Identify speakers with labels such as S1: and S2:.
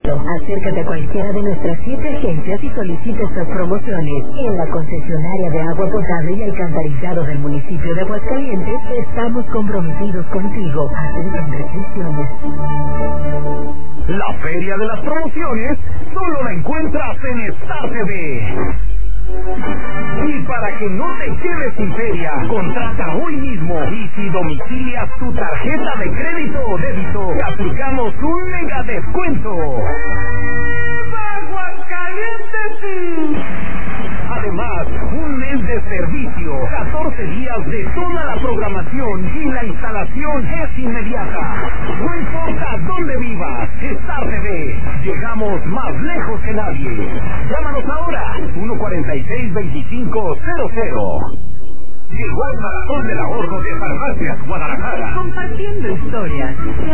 S1: Acércate a cualquiera de nuestras 7 agencias y solicita estas promociones. En la concesionaria de agua potable y alcantarillado del municipio de Aguascalientes, estamos comprometidos contigo. Aceptan restricciones.
S2: La feria de las promociones solo la encuentras en Star TV. Y para que no te quedes sin feria, contrata hoy mismo y si domicilias tu tarjeta de crédito o débito, te aplicamos un mega descuento. ¡Aguascalientes! Además, un mes de servicio, 14 días de toda la programación y la instalación es inmediata. No importa dónde vivas, Star TV, llegamos más lejos que nadie. Llámanos ahora, 146-2500. Llegó el maratón del ahorro de Farmacias Guadalajara.
S1: Compartiendo historias.